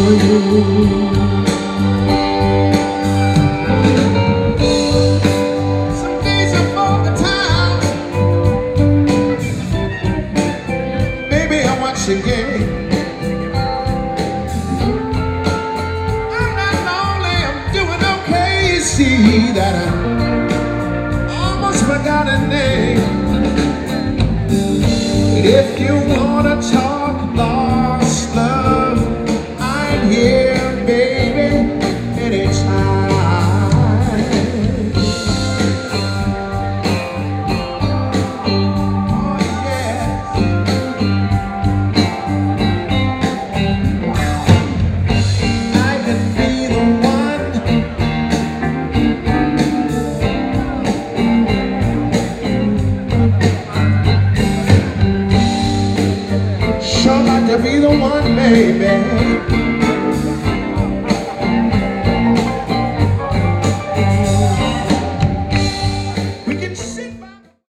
Some days I'm all the time. Baby, I watch the game. I'm not lonely, I'm doing okay. You see that I almost forgot a name. If you wanna talk lost love, I'm here, baby, anytime. Oh yeah. I can be the one. Sure like to be the one, baby.